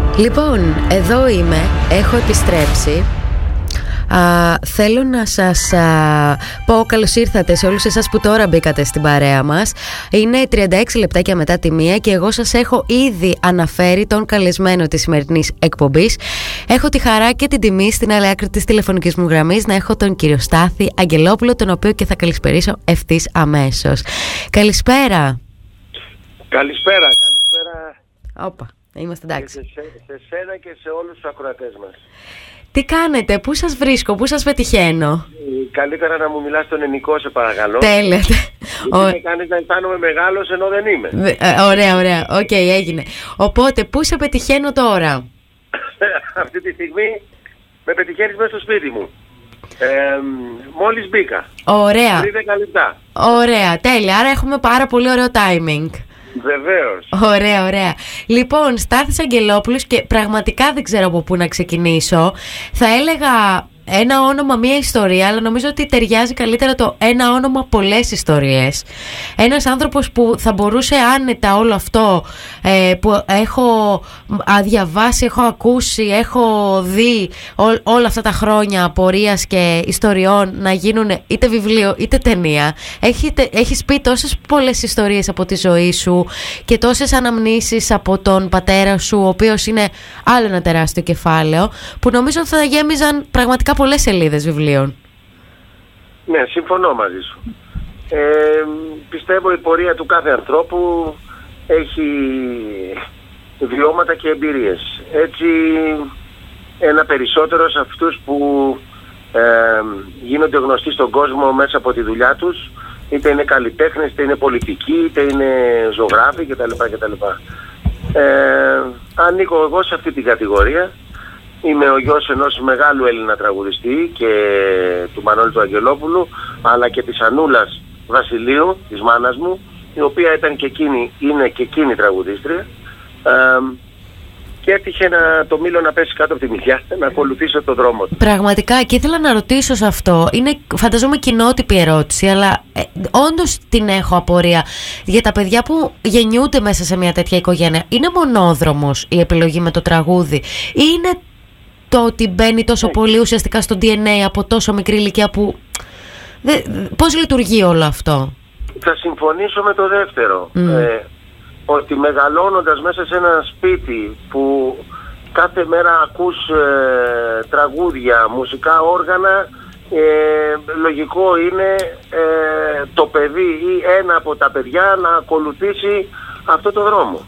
Λοιπόν, εδώ είμαι, έχω επιστρέψει. Θέλω να σας πω καλώς ήρθατε σε όλους εσάς που τώρα μπήκατε στην παρέα μας. Είναι 36 λεπτάκια μετά τη 1 και εγώ σας έχω ήδη αναφέρει τον καλεσμένο της σημερινής εκπομπής. Έχω τη χαρά και την τιμή στην άλλη άκρη της τηλεφωνικής μου γραμμής να έχω τον κύριο Στάθη Αγγελόπουλο, τον οποίο και θα καλησπερίσω ευθύς αμέσως. Καλησπέρα. Καλησπέρα. Όπα, είμαστε εντάξει. Σε σένα και σε όλους τους ακροατές μας. Τι κάνετε, πού σας βρίσκω, πού σας πετυχαίνω? Καλύτερα να μου μιλάς στον ελληνικό, σε παρακαλώ. Τέλεια. Γιατί με κάνεις να αισθάνομαι μεγάλος ενώ δεν είμαι. Ωραία. Οκ, έγινε. Οπότε, πού σε πετυχαίνω τώρα? Αυτή τη στιγμή με πετυχαίνεις μέσα στο σπίτι μου. Μόλις μπήκα. Ωραία. Πριν 10 λεπτά. Ωραία, τέλεια. Άρα έχουμε πάρα πολύ ωραίο timing. Βεβαίως. Ωραία. Λοιπόν, Στάθης Αγγελόπουλος, και πραγματικά δεν ξέρω από πού να ξεκινήσω. Θα έλεγα ένα όνομα, μία ιστορία, αλλά νομίζω ότι ταιριάζει καλύτερα το ένα όνομα, πολλές ιστορίες. Ένας άνθρωπος που θα μπορούσε άνετα όλο αυτό που έχω διαβάσει, έχω ακούσει, έχω δει όλα αυτά τα χρόνια απορίας και ιστοριών να γίνουν είτε βιβλίο είτε ταινία. Έχεις πει τόσες πολλές ιστορίες από τη ζωή σου και τόσες αναμνήσεις από τον πατέρα σου, ο οποίος είναι άλλο ένα τεράστιο κεφάλαιο, που νομίζω ότι θα γέμιζαν πραγματικά πολλές σελίδες βιβλίων. Ναι, συμφωνώ μαζί σου. Πιστεύω η πορεία του κάθε ανθρώπου έχει βιώματα και εμπειρίες. Έτσι, ένα περισσότερο σε αυτούς που γίνονται γνωστοί στον κόσμο μέσα από τη δουλειά τους, είτε είναι καλλιτέχνες, είτε είναι πολιτικοί, είτε είναι ζωγράφοι κτλ. Ανήκω εγώ σε αυτή την κατηγορία. Είμαι ο γιος ενός μεγάλου Έλληνα τραγουδιστή και του Μανώλη του Αγγελόπουλου, αλλά και της Ανούλας Βασιλείου, της μάνας μου, η οποία είναι και εκείνη τραγουδίστρια, και έτυχε το μήλο να πέσει κάτω από τη μυαλιά, να ακολουθήσω τον δρόμο του. Πραγματικά, και ήθελα να ρωτήσω σε αυτό. Είναι, φανταζόμαι, κοινότυπη ερώτηση, αλλά όντως την έχω απορία. Για τα παιδιά που γεννιούνται μέσα σε μια τέτοια οικογένεια, είναι μονόδρομος η επιλογή με το τραγούδι, ή είναι το ότι μπαίνει τόσο πολύ ουσιαστικά στο DNA από τόσο μικρή ηλικία που... Πώς λειτουργεί όλο αυτό? Θα συμφωνήσω με το δεύτερο. Ότι μεγαλώνοντας μέσα σε ένα σπίτι που κάθε μέρα ακούς τραγούδια, μουσικά όργανα, λογικό είναι το παιδί ή ένα από τα παιδιά να ακολουθήσει αυτό το δρόμο.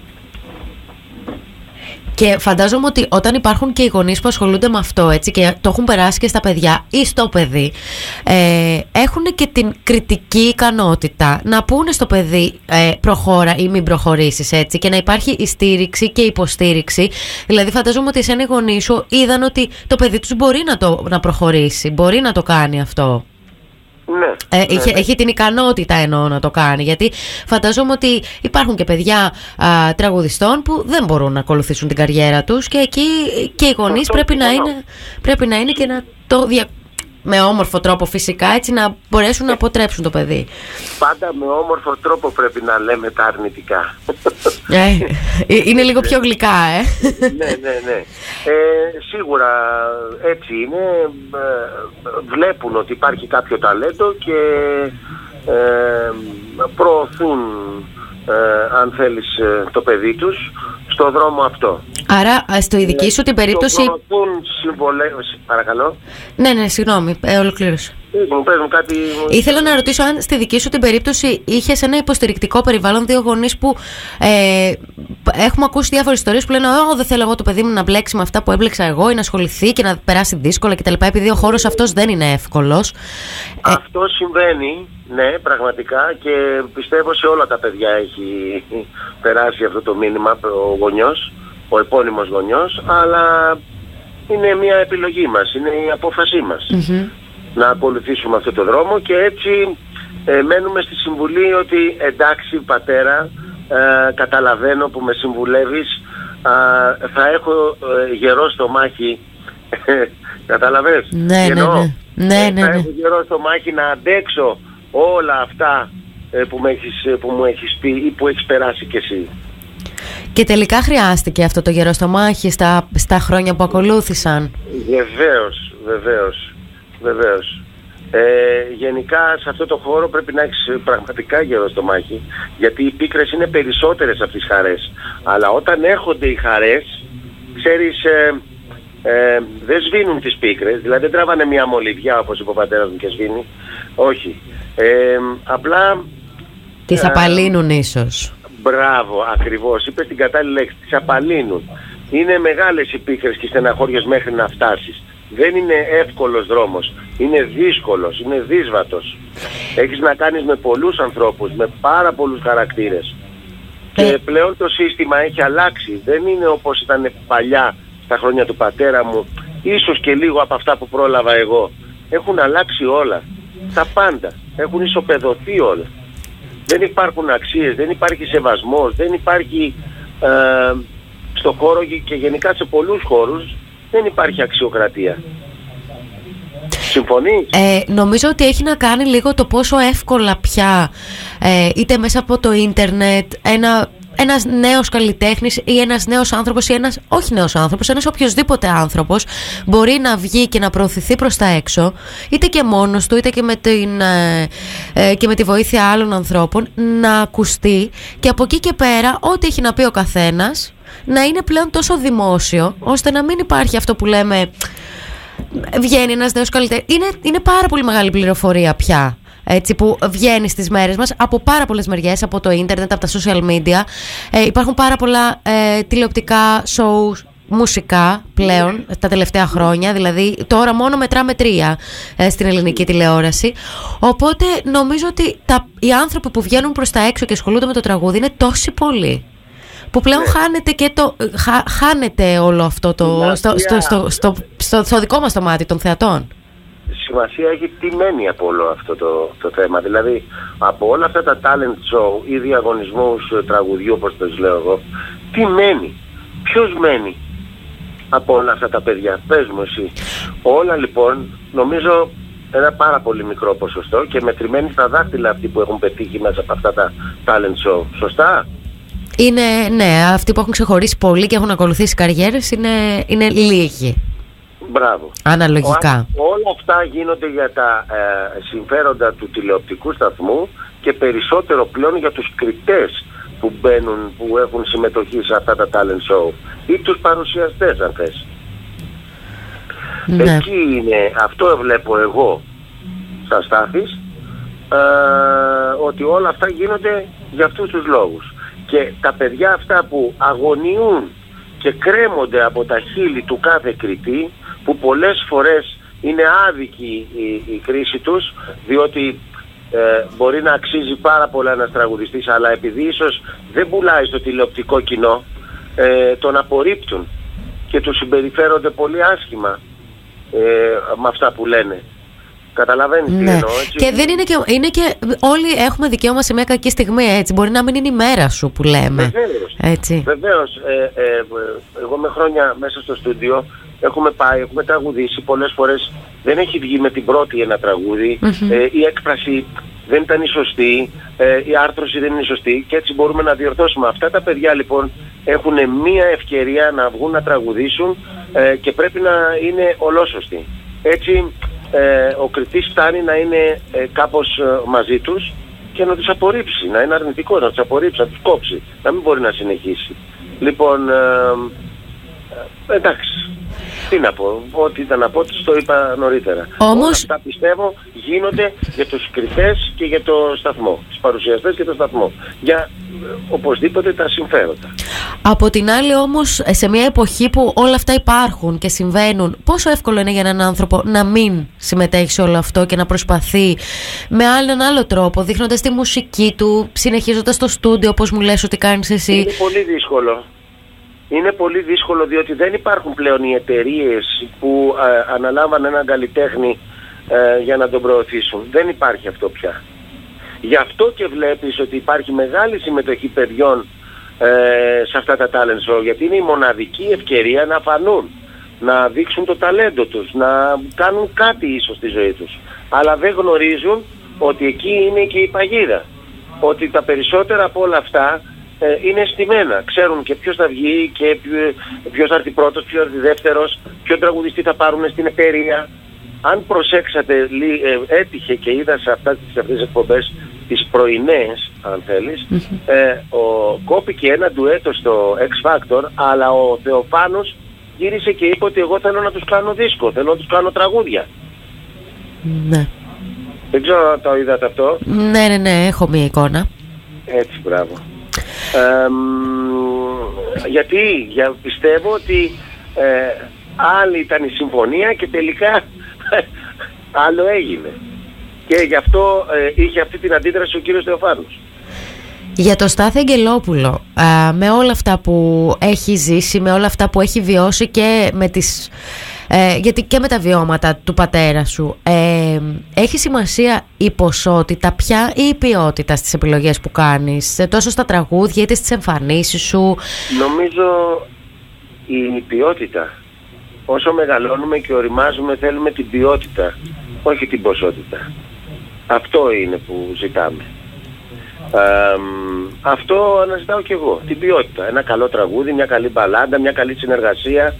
Και φαντάζομαι ότι όταν υπάρχουν και οι γονείς που ασχολούνται με αυτό, έτσι, και το έχουν περάσει και στα παιδιά ή στο παιδί, έχουν και την κριτική ικανότητα να πούνε στο παιδί προχώρα ή μην προχωρήσεις, έτσι, και να υπάρχει η στήριξη και η υποστήριξη. Δηλαδή φαντάζομαι ότι εσένα οι γονείς σου είδαν ότι το παιδί τους μπορεί να προχωρήσει, μπορεί να το κάνει αυτό. Ναι, έχει την ικανότητα εννοώ να το κάνει, γιατί φανταζόμαι ότι υπάρχουν και παιδιά τραγουδιστών που δεν μπορούν να ακολουθήσουν την καριέρα τους, και εκεί και οι γονείς πρέπει να είναι και να το με όμορφο τρόπο, φυσικά, έτσι, να μπορέσουν να αποτρέψουν το παιδί. Πάντα με όμορφο τρόπο πρέπει να λέμε τα αρνητικά. Είναι λίγο πιο γλυκά, Ναι. Σίγουρα έτσι είναι. Βλέπουν ότι υπάρχει κάποιο ταλέντο και προωθούν, αν θέλεις, το παιδί τους στο δρόμο αυτό. Άρα, στο δική σου την περίπτωση... Παρακαλώ. Ναι, συγγνώμη, ολοκλήρωσα. Πες μου κάτι... Ήθελα να ρωτήσω αν στη δική σου την περίπτωση είχες ένα υποστηρικτικό περιβάλλον, δύο γονείς που έχουμε ακούσει διάφορες ιστορίες που λένε δεν θέλω εγώ το παιδί μου να μπλέξει με αυτά που έμπλεξα εγώ ή να ασχοληθεί και να περάσει δύσκολα κτλ. Επειδή ο χώρος αυτός δεν είναι εύκολος. Αυτό συμβαίνει, ναι, πραγματικά, και πιστεύω σε όλα τα παιδιά έχει περάσει αυτό το μήνυμα ο γονιός, ο επώνυμος γονιός, αλλά είναι μια επιλογή μας, είναι η απόφασή μας να ακολουθήσουμε αυτό το δρόμο, και έτσι μένουμε στη συμβουλή ότι εντάξει πατέρα, καταλαβαίνω που με συμβουλεύεις, θα έχω γερό στομάχι, καταλαβες? Ναι. Θα έχω γερό στομάχι να αντέξω όλα αυτά που μου έχεις πει ή που έχεις περάσει κι εσύ. Και τελικά χρειάστηκε αυτό το γεροστομάχι στα χρόνια που ακολούθησαν? Βεβαίως. Γενικά σε αυτό το χώρο πρέπει να έχεις πραγματικά γεροστομάχι, γιατί οι πίκρες είναι περισσότερες από τις χαρές. Αλλά όταν έρχονται οι χαρές, ξέρεις, δεν σβήνουν τις πίκρες, δηλαδή δεν τραβάνε μια μολυβιά όπως είπε ο πατέρας μου και σβήνει. Όχι. Απλά τις απαλύνουν ίσως. Μπράβο, ακριβώς. Είπες την κατάλληλη λέξη. Τις απαλύνουν. Είναι μεγάλες οι πίκρες και οι στεναχώριες μέχρι να φτάσεις. Δεν είναι εύκολος δρόμος. Είναι δύσκολος, είναι δύσβατος. Έχεις να κάνεις με πολλούς ανθρώπους, με πάρα πολλούς χαρακτήρες. Και πλέον το σύστημα έχει αλλάξει. Δεν είναι όπως ήταν παλιά στα χρόνια του πατέρα μου, ίσως και λίγο από αυτά που πρόλαβα εγώ. Έχουν αλλάξει όλα. Τα πάντα. Έχουν ισοπεδωθεί όλα. Δεν υπάρχουν αξίες, δεν υπάρχει σεβασμός, δεν υπάρχει στο χώρο και γενικά σε πολλούς χώρους δεν υπάρχει αξιοκρατία. Συμφωνείς? Νομίζω ότι έχει να κάνει λίγο το πόσο εύκολα πια είτε μέσα από το ίντερνετ ένας νέος καλλιτέχνης ή ένας νέος άνθρωπος ή ένας όχι νέος άνθρωπος, ένας οποιοσδήποτε άνθρωπος μπορεί να βγει και να προωθηθεί προς τα έξω, είτε και μόνος του είτε και με τη βοήθεια άλλων ανθρώπων, να ακουστεί, και από εκεί και πέρα ό,τι έχει να πει ο καθένας να είναι πλέον τόσο δημόσιο ώστε να μην υπάρχει αυτό που λέμε βγαίνει ένας νέος καλλιτέχνης. Είναι πάρα πολύ μεγάλη πληροφορία πια, έτσι, που βγαίνει στις μέρες μας από πάρα πολλές μεριές, από το ίντερνετ, από τα social media. Υπάρχουν πάρα πολλά τηλεοπτικά shows, μουσικά πλέον τα τελευταία χρόνια, δηλαδή τώρα μόνο μετράμε 3 στην ελληνική τηλεόραση. Οπότε νομίζω ότι οι άνθρωποι που βγαίνουν προς τα έξω και ασχολούνται με το τραγούδι είναι τόσοι πολλοί, που πλέον χάνεται όλο αυτό στο δικό μας το μάτι των θεατών. Σημασία έχει τι μένει από όλο αυτό το θέμα. Δηλαδή από όλα αυτά τα talent show ή διαγωνισμούς τραγουδιού, όπως το λέω εγώ, τι μένει? Ποιος μένει από όλα αυτά τα παιδιά? Πες μου εσύ. Όλα λοιπόν, νομίζω ένα πάρα πολύ μικρό ποσοστό και μετρημένοι στα δάχτυλα αυτοί που έχουν πετύχει μέσα από αυτά τα talent show. Σωστά? Ναι, αυτοί που έχουν ξεχωρίσει πολύ και έχουν ακολουθήσει καριέρες είναι λίγοι. Μπράβο. Αναλογικά. Όλα αυτά γίνονται για τα συμφέροντα του τηλεοπτικού σταθμού και περισσότερο πλέον για τους κριτές που μπαίνουν, που έχουν συμμετοχή σε αυτά τα talent show ή τους παρουσιαστές, αν θες. Ναι. Εκεί είναι, αυτό βλέπω εγώ σαν Στάθης, ότι όλα αυτά γίνονται για αυτούς τους λόγους. Και τα παιδιά αυτά που αγωνιούν και κρέμονται από τα χείλη του κάθε κριτή, που πολλές φορές είναι άδικη η κρίση τους, διότι μπορεί να αξίζει πάρα πολλά ένας τραγουδιστής, αλλά επειδή ίσως δεν πουλάει στο τηλεοπτικό κοινό, τον απορρίπτουν και τους συμπεριφέρονται πολύ άσχημα με αυτά που λένε. Καταλαβαίνεις τι εννοώ, έτσι? Και δεν είναι και όλοι έχουμε δικαίωμα σε μια κακή στιγμή, έτσι. Μπορεί να μην είναι η μέρα σου που λέμε. Βεβαίως. Εγώ με χρόνια μέσα στο στούντιο έχουμε πάει, έχουμε τραγουδήσει πολλές φορές. Δεν έχει βγει με την πρώτη ένα τραγούδι, η έκφραση δεν ήταν η σωστή, η άρθρωση δεν είναι η σωστή, και έτσι μπορούμε να διορθώσουμε. Αυτά τα παιδιά λοιπόν έχουν μία ευκαιρία να βγουν να τραγουδήσουν και πρέπει να είναι ολόσωστοι. Έτσι ο κριτής φτάνει να είναι κάπως μαζί τους και να τους απορρίψει, να είναι αρνητικό, να τους απορρίψει, να τους κόψει, να μην μπορεί να συνεχίσει. Λοιπόν, εντάξει, τι να πω, ό,τι ήταν να πω, το είπα νωρίτερα. Όμως... Όλα αυτά πιστεύω γίνονται για τους κριτές και για το σταθμό, τους παρουσιαστές και το σταθμό, για οπωσδήποτε τα συμφέροντα. Από την άλλη όμως, σε μια εποχή που όλα αυτά υπάρχουν και συμβαίνουν, πόσο εύκολο είναι για έναν άνθρωπο να μην συμμετέχει σε όλο αυτό και να προσπαθεί με έναν άλλο τρόπο, δείχνοντας τη μουσική του, συνεχίζοντας το στούντιο όπως μου λες ότι κάνεις εσύ? Είναι πολύ δύσκολο. Είναι πολύ δύσκολο, διότι δεν υπάρχουν πλέον οι εταιρείες που αναλάμβανε έναν καλλιτέχνη για να τον προωθήσουν. Δεν υπάρχει αυτό πια. Γι' αυτό και βλέπεις ότι υπάρχει μεγάλη συμμετοχή παιδιών σε αυτά τα talent show, γιατί είναι η μοναδική ευκαιρία να φανούν, να δείξουν το ταλέντο τους, να κάνουν κάτι ίσως στη ζωή τους. Αλλά δεν γνωρίζουν ότι εκεί είναι και η παγίδα. Ότι τα περισσότερα από όλα αυτά είναι αισθημένα. Ξέρουν και ποιος θα βγει και ποιος θα έρθει πρώτος, ποιος θα έρθει δεύτερος, ποιον τραγουδιστή θα πάρουν στην εταιρεία. Αν προσέξατε, έτυχε και είδα σε αυτές τις εκπομπές τις πρωινές, αν θέλεις, κόπηκε ένα ντουέτο στο X Factor, αλλά ο Θεοφάνος γύρισε και είπε ότι εγώ θέλω να τους κάνω δίσκο, θέλω να τους κάνω τραγούδια. Ναι. Δεν ξέρω αν το είδατε αυτό. Ναι, έχω μία εικόνα. Έτσι, μπράβο. Γιατί πιστεύω ότι άλλη ήταν η συμφωνία και τελικά άλλο έγινε. Και γι' αυτό είχε αυτή την αντίδραση ο κύριος Θεοφάνος. Για το Στάθη Αγγελόπουλο, με όλα αυτά που έχει ζήσει, με όλα αυτά που έχει βιώσει και με τις... γιατί και με τα βιώματα του πατέρα σου, έχει σημασία η ποσότητα πια ή η ποιότητα στις επιλογές που κάνεις, τόσο στα τραγούδια είτε στις εμφανίσεις σου? Νομίζω η ποιότητα. Όσο μεγαλώνουμε και οριμάζουμε θέλουμε την ποιότητα, όχι την ποσότητα. Αυτό είναι που ζητάμε. Αυτό αναζητάω και εγώ, την ποιότητα. Ένα καλό τραγούδι, μια καλή μπαλάντα, μια καλή συνεργασία,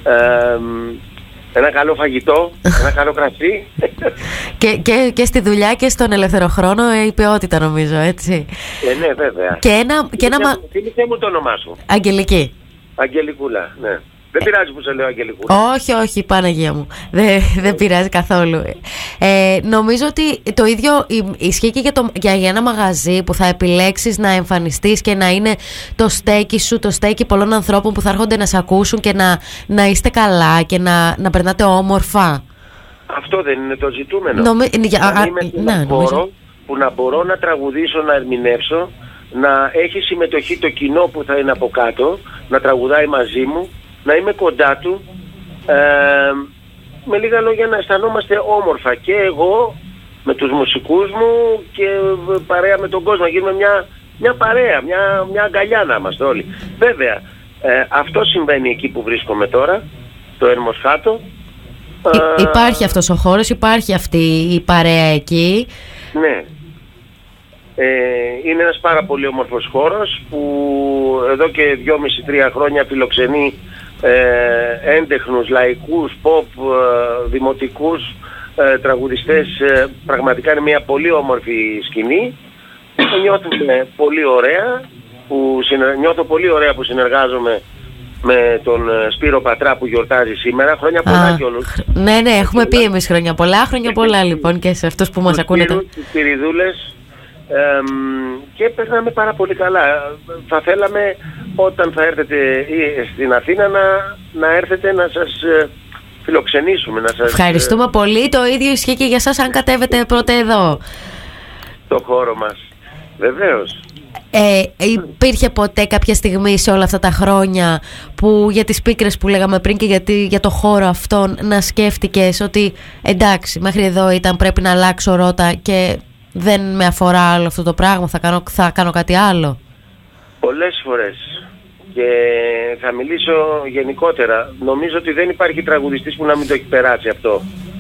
ένα καλό φαγητό, ένα καλό κρασί. και στη δουλειά και στον ελεύθερο χρόνο η ποιότητα, νομίζω, έτσι. Ναι, βέβαια. Θύμισε μου το όνομά σου. Αγγελική. Αγγελικούλα, ναι. Δεν πειράζει που σε λέω Αγγελικούλα. Όχι, Παναγία μου. Δεν πειράζει καθόλου. Νομίζω ότι το ίδιο ισχύει και για ένα μαγαζί που θα επιλέξεις να εμφανιστείς και να είναι το στέκι σου, το στέκι πολλών ανθρώπων που θα έρχονται να σε ακούσουν και να είστε καλά και να περνάτε όμορφα. Αυτό δεν είναι το ζητούμενο? Να είμαι σε έναν χώρο που να μπορώ να τραγουδήσω, να ερμηνεύσω, να έχει συμμετοχή το κοινό που θα είναι από κάτω, να τραγουδάει μαζί μου, να είμαι κοντά του, με λίγα λόγια να αισθανόμαστε όμορφα και εγώ με τους μουσικούς μου και παρέα με τον κόσμο, να γίνουμε μια παρέα, μια αγκαλιά να είμαστε όλοι. Βέβαια, αυτό συμβαίνει εκεί που βρίσκομαι τώρα, το Ερμοσχάτο. Υπάρχει αυτός ο χώρος, υπάρχει αυτή η παρέα εκεί. Ναι. Είναι ένας πάρα πολύ όμορφος χώρος που εδώ και 2,5-3 χρόνια φιλοξενεί έντεχνους, λαϊκούς, pop, δημοτικούς τραγουδιστές. Πραγματικά είναι μια πολύ όμορφη σκηνή. Νιώθω πολύ ωραία που συνεργάζομαι με τον Σπύρο Πατρά που γιορτάζει σήμερα. Χρόνια πολλά κι όλους. Ναι, έχουμε πει εμείς χρόνια πολλά λοιπόν και σε αυτούς που μας ακούνε. Τους Σπυριδούλες. Και περνάμε πάρα πολύ καλά. Θα θέλαμε όταν θα έρθετε στην Αθήνα να έρθετε να σας φιλοξενήσουμε, να σας... Ευχαριστούμε πολύ. Το ίδιο ισχύει και για σας αν κατέβετε πρώτα εδώ το χώρο μας. Βεβαίως. Υπήρχε ποτέ κάποια στιγμή σε όλα αυτά τα χρόνια που για τις πίκρες που λέγαμε πριν και για το χώρο αυτόν να σκέφτηκες ότι εντάξει, μέχρι εδώ ήταν, πρέπει να αλλάξω ρότα και δεν με αφορά άλλο αυτό το πράγμα, θα κάνω κάτι άλλο? Πολλές φορές. Και θα μιλήσω γενικότερα. Νομίζω ότι δεν υπάρχει τραγουδιστής που να μην το έχει περάσει αυτό.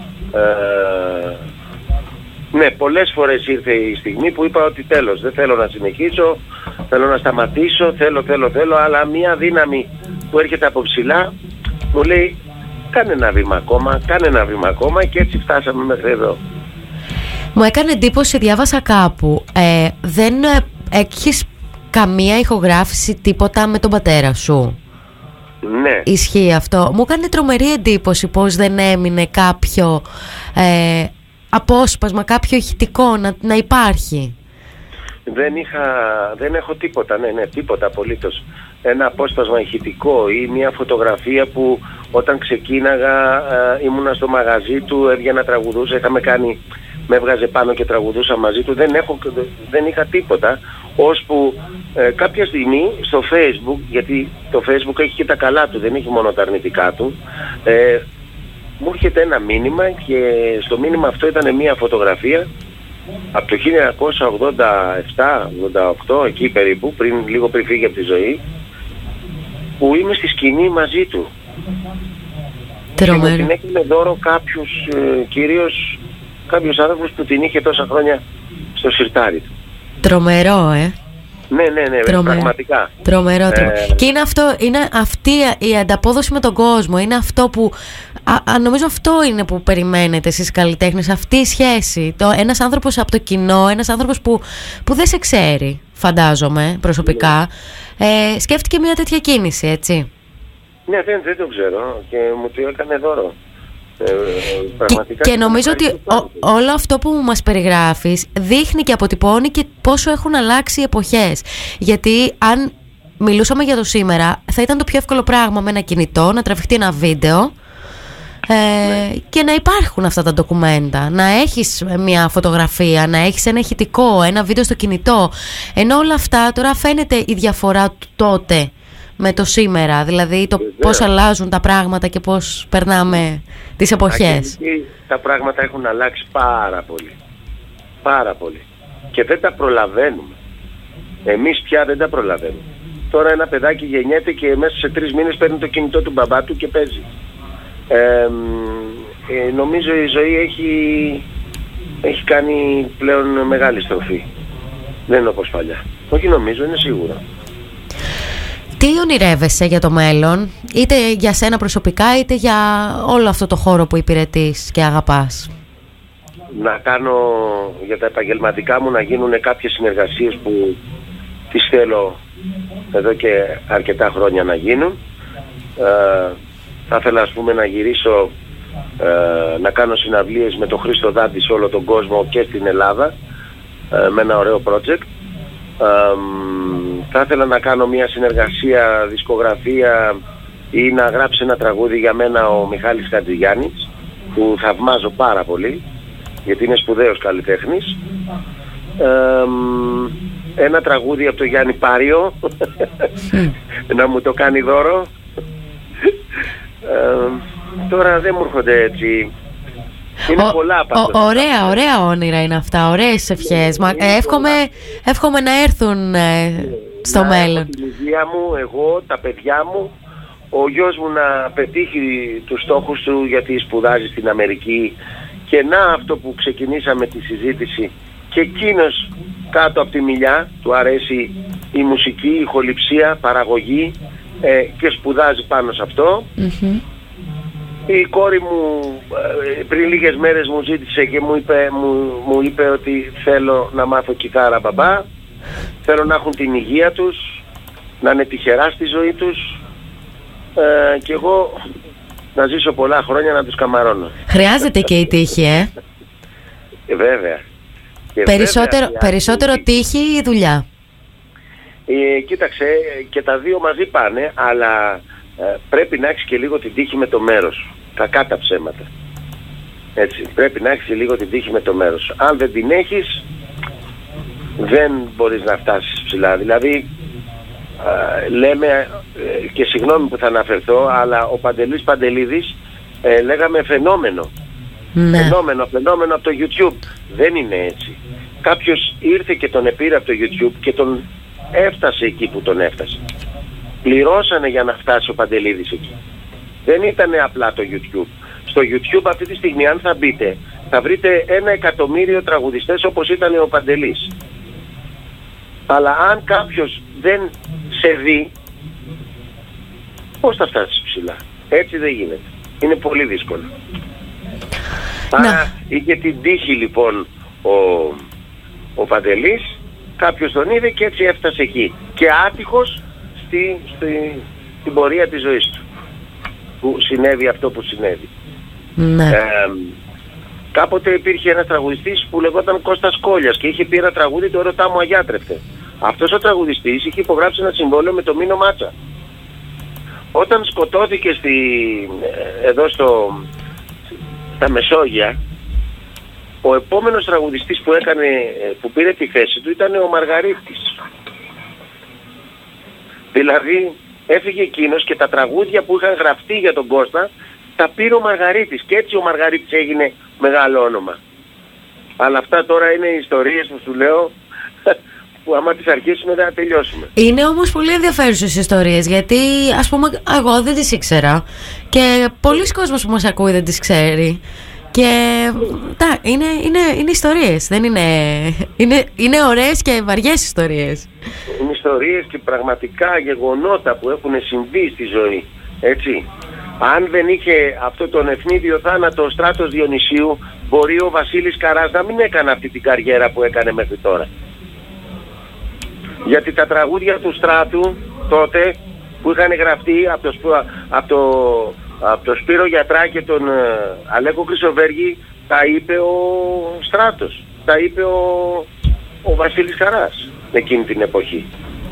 Ναι, πολλές φορές ήρθε η στιγμή που είπα ότι τέλος, δεν θέλω να συνεχίσω, θέλω να σταματήσω, θέλω, αλλά μια δύναμη που έρχεται από ψηλά μου λέει κάνε ένα βήμα ακόμα και έτσι φτάσαμε μέχρι εδώ. Μου έκανε εντύπωση, διάβασα κάπου, δεν έχεις καμία ηχογράφηση τίποτα με τον πατέρα σου? Ναι. Ισχύει αυτό? Μου έκανε τρομερή εντύπωση πως δεν έμεινε κάποιο απόσπασμα, κάποιο ηχητικό να υπάρχει. Δεν έχω τίποτα, ναι, τίποτα απολύτως. Ένα απόσπασμα ηχητικό ή μια φωτογραφία που όταν ξεκίναγα ήμουνα στο μαγαζί του, έβγαινα, τραγουδούσα, με έβγαζε πάνω και τραγουδούσα μαζί του. Δεν είχα τίποτα, ώσπου κάποια στιγμή στο Facebook, γιατί το Facebook έχει και τα καλά του, δεν έχει μόνο τα αρνητικά του, μου έρχεται ένα μήνυμα και στο μήνυμα αυτό ήταν μια φωτογραφία από το 1987-88, εκεί περίπου, λίγο πριν φύγει από τη ζωή, που είμαι στη σκηνή μαζί του. Τρομερό. Και την έκανε δώρο κυρίως κάποιους άνθρωπους που την είχε τόσα χρόνια στο σιρτάρι του. Τρομερό, Ναι, πραγματικά. Τρομερό. Και είναι αυτή η ανταπόδοση με τον κόσμο. Είναι αυτό που νομίζω αυτό είναι που περιμένετε εσείς καλλιτέχνες, αυτή η σχέση. Ένας άνθρωπος από το κοινό, ένας άνθρωπος που δεν σε ξέρει, φαντάζομαι προσωπικά, σκέφτηκε μια τέτοια κίνηση, έτσι. Ναι, δεν το ξέρω και μου το έκανε δώρο. Και νομίζω ότι όλο αυτό που μας περιγράφεις δείχνει και αποτυπώνει και πόσο έχουν αλλάξει οι εποχές. Γιατί αν μιλούσαμε για το σήμερα, θα ήταν το πιο εύκολο πράγμα με ένα κινητό να τραβηχτεί ένα βίντεο και να υπάρχουν αυτά τα ντοκουμέντα, να έχεις μια φωτογραφία, να έχεις ένα ηχητικό, ένα βίντεο στο κινητό. Ενώ όλα αυτά τώρα φαίνεται η διαφορά του τότε με το σήμερα, δηλαδή το πώς αλλάζουν τα πράγματα και πώς περνάμε τις εποχές. Τα πράγματα έχουν αλλάξει πάρα πολύ και δεν τα προλαβαίνουμε. Εμείς πια δεν τα προλαβαίνουμε. Τώρα ένα παιδάκι γεννιέται και μέσα σε 3 μήνες παίρνει το κινητό του μπαμπά του και παίζει. Νομίζω η ζωή έχει κάνει πλέον μεγάλη στροφή. Δεν είναι όπως παλιά. Όχι νομίζω, είναι σίγουρο. Τι ονειρεύεσαι για το μέλλον, είτε για σένα προσωπικά, είτε για όλο αυτό το χώρο που υπηρετείς και αγαπάς? Να κάνω για τα επαγγελματικά μου, να γίνουν κάποιες συνεργασίες που τις θέλω εδώ και αρκετά χρόνια να γίνουν. Θα ήθελα, ας πούμε, να γυρίσω, να κάνω συναυλίες με τον Χρήστο Δάντη σε όλο τον κόσμο και στην Ελλάδα, με ένα ωραίο project. Θα ήθελα να κάνω μια συνεργασία, δισκογραφία ή να γράψει ένα τραγούδι για μένα ο Μιχάλης Χατζηγιάννης, που θαυμάζω πάρα πολύ γιατί είναι σπουδαίος καλλιτέχνης. Ένα τραγούδι από τον Γιάννη Πάριο να μου το κάνει δώρο. Τώρα δεν μου έρχονται έτσι. Είναι πολλά ωραία όνειρα είναι αυτά, ωραίες ευχές. Εύχομαι να έρθουν στο μέλλον. Την υγεία μου, εγώ, τα παιδιά μου, ο γιος μου να πετύχει τους στόχους του γιατί σπουδάζει στην Αμερική, και να αυτό που ξεκινήσαμε τη συζήτηση, και εκείνος κάτω από τη μιλιά του αρέσει η μουσική, η ηχοληψία, παραγωγή, και σπουδάζει πάνω σε αυτό. Η κόρη μου πριν λίγες μέρες μου ζήτησε και μου είπε ότι θέλω να μάθω κιθάρα, μπαμπά. Θέλω να έχουν την υγεία τους, να είναι τυχερά στη ζωή τους, και εγώ να ζήσω πολλά χρόνια να τους καμαρώνω. Χρειάζεται και η τύχη, Βέβαια. Περισσότερο τύχη ή δουλειά? Κοίταξε, και τα δύο μαζί πάνε, αλλά πρέπει να έχεις και λίγο την τύχη με το μέρος. Κακά τα ψέματα. Έτσι, πρέπει να έχεις λίγο την τύχη με το μέρος. Αν δεν την έχεις, δεν μπορείς να φτάσεις ψηλά. Δηλαδή, λέμε, και συγγνώμη που θα αναφερθώ, αλλά ο Παντελής Παντελίδης λέγαμε φαινόμενο. Ναι. Φαινόμενο από το YouTube. Δεν είναι έτσι. Κάποιος ήρθε και τον επήρε από το YouTube και τον έφτασε εκεί που τον έφτασε. Πληρώσανε για να φτάσει ο Παντελίδης εκεί. Δεν ήταν απλά το YouTube. Στο YouTube αυτή τη στιγμή, αν θα μπείτε, θα βρείτε 1.000.000 τραγουδιστές όπως ήταν ο Παντελής. Αλλά αν κάποιος δεν σε δει, πώς θα φτάσεις ψηλά? Έτσι δεν γίνεται. Είναι πολύ δύσκολο. Άρα είχε την τύχη λοιπόν ο Παντελής, κάποιος τον είδε και έτσι έφτασε εκεί. Και άτυχος στην πορεία της ζωής του, που συνέβη αυτό που συνέβη. Ναι. Κάποτε υπήρχε ένας τραγουδιστής που λεγόταν Κώστας Κόλλιας και είχε πει ένα τραγούδι, το «Ερωτά μου αγιάτρευτε». Αυτός ο τραγουδιστής είχε υπογράψει ένα συμβόλαιο με το Μίνο Μάτσα. Όταν σκοτώθηκε εδώ στα Μεσόγεια, ο επόμενος τραγουδιστής που πήρε τη θέση του ήταν ο Μαργαρίτης. Δηλαδή έφυγε εκείνος και τα τραγούδια που είχαν γραφτεί για τον Κώστα τα πήρε ο Μαργαρίτης, και έτσι ο Μαργαρίτης έγινε μεγάλο όνομα. Αλλά αυτά τώρα είναι ιστορίες που σου λέω που άμα τις αρχίσουμε δεν θα τελειώσουμε. Είναι όμως πολύ ενδιαφέρουσες ιστορίες, γιατί ας πούμε εγώ δεν τις ήξερα και πολλοί κόσμος που μας ακούει δεν τις ξέρει. Και είναι ιστορίες, δεν είναι ωραίες και βαριές ιστορίες. Είναι ιστορίες και πραγματικά γεγονότα που έχουν συμβεί στη ζωή, έτσι. Αν δεν είχε αυτό τον ευνίδιο θάνατο ο Στράτος Διονυσίου, μπορεί ο Βασίλης Καράς να μην έκανε αυτή την καριέρα που έκανε μέχρι τώρα. Γιατί τα τραγούδια του Στράτου τότε που είχαν γραφτεί από το Σπύρο Γιατρά και τον Αλέκο Χρυσοβέργη, τα είπε ο Στράτος, τα είπε ο Βασίλης Καράς εκείνη την εποχή.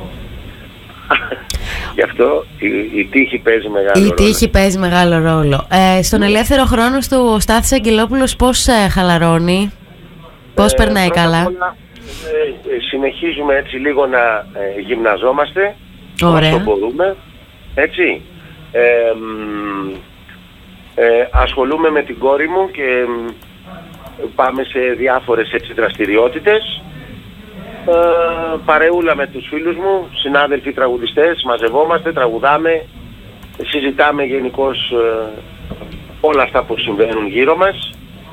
Γι' αυτό η τύχη παίζει μεγάλο ρόλο. Η τύχη παίζει μεγάλο ρόλο. Στον ελεύθερο χρόνο του ο Στάθης Αγγελόπουλος πώς χαλαρώνει, πώς περνάει καλά? Συνεχίζουμε έτσι λίγο να γυμναζόμαστε όσο μπορούμε, έτσι. Ασχολούμαι με την κόρη μου και πάμε σε διάφορες έτσι δραστηριότητες. Παρεούλα με τους φίλους μου, συνάδελφοι τραγουδιστές, μαζευόμαστε, τραγουδάμε, συζητάμε γενικώς όλα αυτά που συμβαίνουν γύρω μας.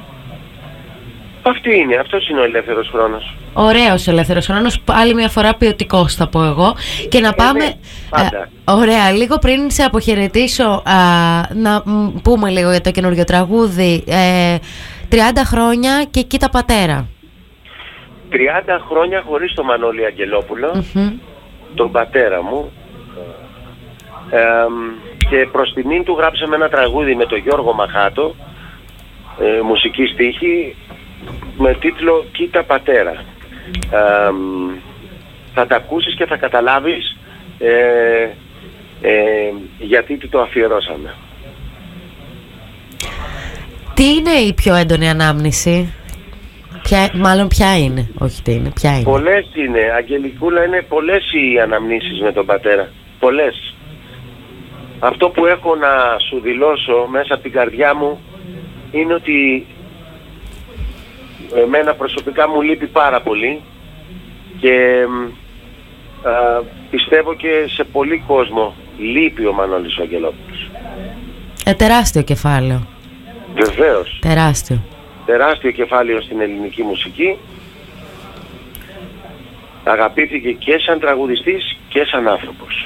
Αυτός είναι ο ελεύθερος χρόνος. Ωραίος ο ελεύθερος χρόνος, άλλη μια φορά ποιοτικός θα πω εγώ. Και να πάμε, ωραία, λίγο πριν σε αποχαιρετήσω, να πούμε λίγο για το καινούργιο τραγούδι, 30 χρόνια και κοίτα πατέρα. 30 χρόνια χωρίς τον Μανώλη Αγγελόπουλο, τον πατέρα μου, και προς τιμήν του γράψαμε ένα τραγούδι με τον Γιώργο Μαχάτο, μουσική στίχη, με τίτλο «Κοίτα πατέρα». Θα τα ακούσεις και θα καταλάβεις γιατί το αφιερώσαμε. Τι είναι η πιο έντονη ανάμνηση? Ποια είναι? Όχι τι είναι, ποια είναι? Πολλές είναι, Αγγελικούλα, είναι πολλές οι αναμνήσεις με τον πατέρα. Πολλές. Αυτό που έχω να σου δηλώσω μέσα από την καρδιά μου είναι ότι εμένα προσωπικά μου λείπει πάρα πολύ και πιστεύω και σε πολύ κόσμο λείπει ο Μανώλης ο Αγγελόπουλος. Τεράστιο κεφάλαιο. Βεβαίως. Τεράστιο κεφάλαιο στην ελληνική μουσική. Αγαπήθηκε και σαν τραγουδιστής και σαν άνθρωπος.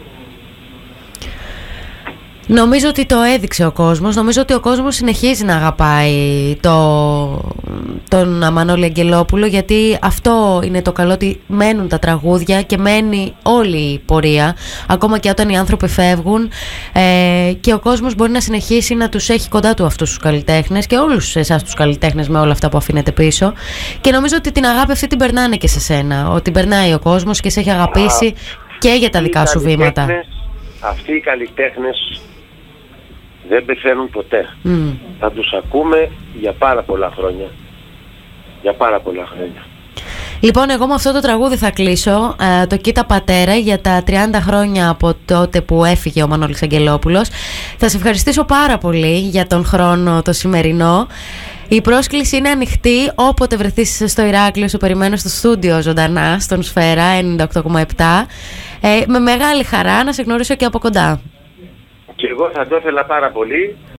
Νομίζω ότι το έδειξε ο κόσμος. Νομίζω ότι ο κόσμος συνεχίζει να αγαπάει τον Μανώλη Αγγελόπουλο, γιατί αυτό είναι το καλό, ότι μένουν τα τραγούδια και μένει όλη η πορεία, ακόμα και όταν οι άνθρωποι φεύγουν, και ο κόσμος μπορεί να συνεχίσει να τους έχει κοντά του αυτούς τους καλλιτέχνες και όλους εσάς τους καλλιτέχνες με όλα αυτά που αφήνετε πίσω, και νομίζω ότι την αγάπη αυτή την περνάνε και σε σένα, ότι περνάει ο κόσμος και σε έχει αγαπήσει και για τα δικά σου βήματα. Αυτοί οι καλλιτέχνες δεν πεθαίνουν ποτέ. Θα τους ακούμε για πάρα πολλά χρόνια. Λοιπόν, εγώ με αυτό το τραγούδι θα κλείσω, το «Κοίτα πατέρα», για τα 30 χρόνια από τότε που έφυγε ο Μανώλης Αγγελόπουλος. Θα σε ευχαριστήσω πάρα πολύ για τον χρόνο το σημερινό. Η πρόσκληση είναι ανοιχτή, όποτε βρεθείς στο Ηράκλειο, σου περιμένω στο στούντιο ζωντανά, στον Σφαίρα 98,7. Με μεγάλη χαρά να σε γνωρίσω και από κοντά. Και εγώ θα το ήθελα πάρα πολύ.